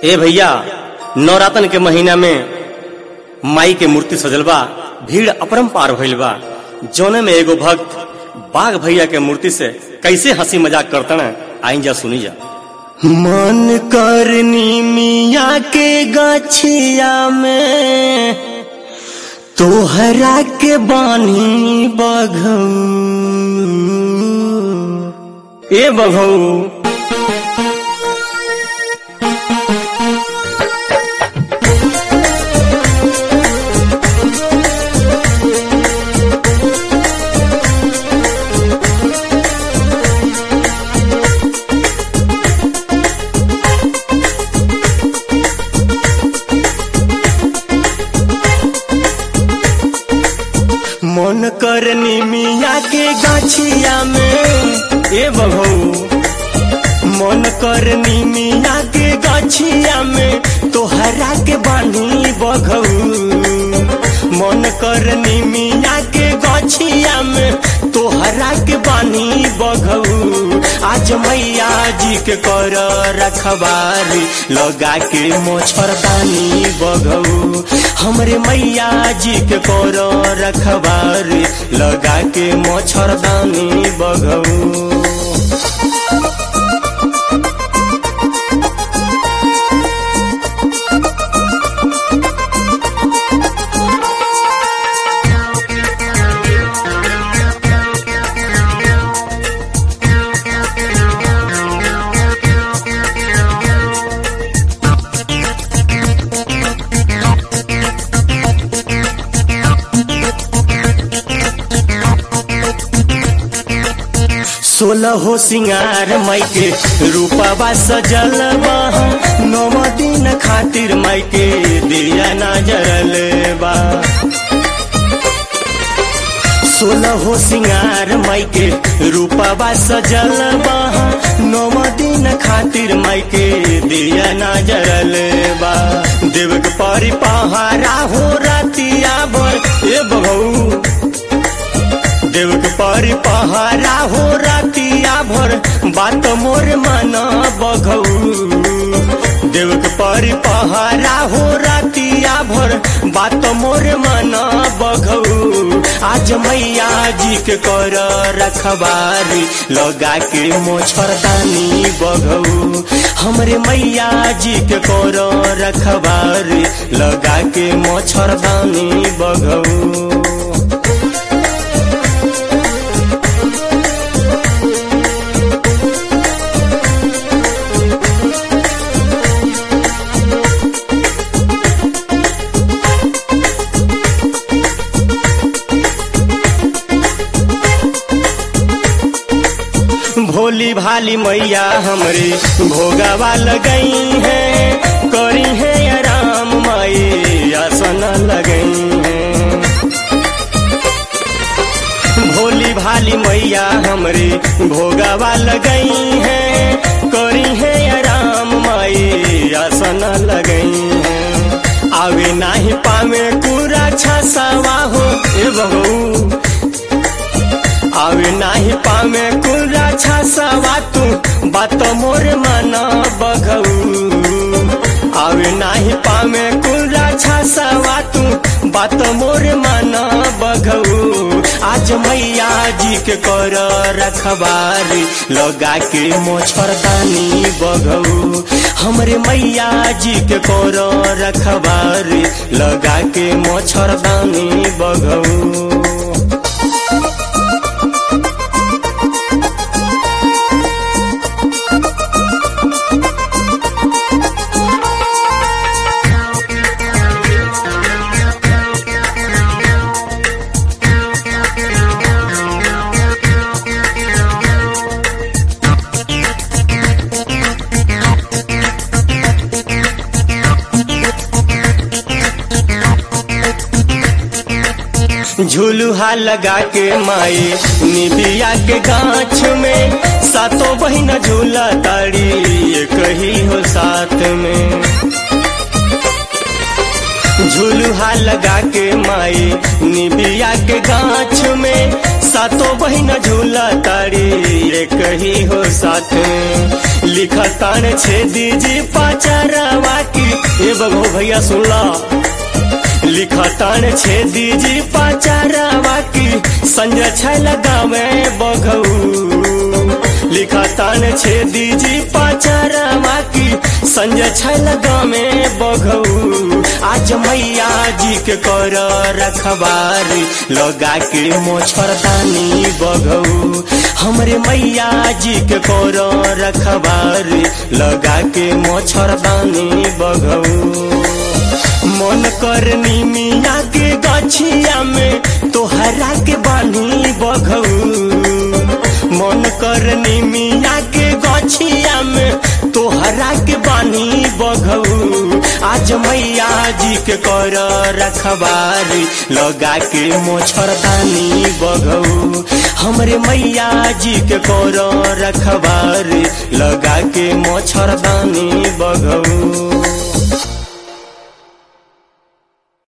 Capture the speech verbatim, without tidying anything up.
ए भैया, नवरातन के महीना में माई के मूर्ति सजल बा, भीड़ अपरंपार भइल बा। जौने में एगो भक्त बाघ भैया के मूर्ति से कैसे हंसी मजाक करतन, आई जा सुनी जा। मन करनी मिया के गछिया में तोहरा के बानी बघऊ, ए बघऊ मन करनी मिया के गाछिया में, ए बघऊ मन करनी मिया के गाछिया में तोहरा के बानी बघऊ। मन करनी मिया के गाछिया में तोहरा के बानी बघऊ। आज मैया जी के कर रखवारी लगा के मोछरदानी बघऊ। हमरे मैया जी के कर रखवारी लगा के मोछरदानी बघऊ। सोलह हो सिंगार माई के रूपवा सजल बा, नौ दिन खातिर माई के दिया ना जरल बा। सोलह हो सिंगार माई के रूपवा सजल बा, नौ दिन खातिर माई के दिया ना जरल बा। देव के परी पहारा हो रातिया भर, ए बघऊ देव के परी पहारा हो रातिया भर बात मोर माना बघऊ। देव के परी पहारा हो रातिया भर बात मोर माना बघऊ। आज मैया जी के कर रखवारी लगा के मोछरदानी बघऊ। हमरे मैया जी के कर रखवारी लगा के मोछरदानी बघऊ। भोली भाली मैया हमरे भोगावा लगई है, करी है आराम माई आसन लगई है। भोली भाली मैया हमरे भोगावा लगई है, करी है आराम माई आसन लगई है। आवे नाही पावे पूरा छसवा हो, ए बहू आवे नाही पावे कुरा छसवा तू बात मोर माना बघऊ। आवे नाही पावे कुरा छसवा तू बात मोर माना बघऊ। आज मैया जी के कर रखवारी लगा के मोछरदानी बघऊ। हमरे मैया जी के कर रखवारी लगा के मोछरदानी बघऊ। झुलुहा लगा के माई निबिया के गाछ में सातों बहिन झूला ताड़ी एक ही हो साथ में। झुलुहा लगा के माई निबिया के गाछ में सातों बहिन झूला तारी एक ही हो साथ में लिखा तान छेदी जी पाचारवा की ए बगो भैया सुनला लिखा तान छेदी जी पाचारवा की संजय छै लगावे बघऊ लिखा तान छेदी जी पाचारवा की संजय छै लगावे बघऊ आज मैया जी के कर रखबारी लगा के मोछरदानी बघऊ हमरे मैया जी के कर रखबारी लगा के मोछरदानी बघऊ मन कर निमिया के गछिया में तोहरा के बानी बघऊ मन कर निमिया के गछिया में तोहरा के बानी बघऊ आज मैया जी के कर रखबारी लगा के मोछरदानी बघऊ हमरे मैया जी के कर रखबारी लगा के मोछरदानी बघऊ।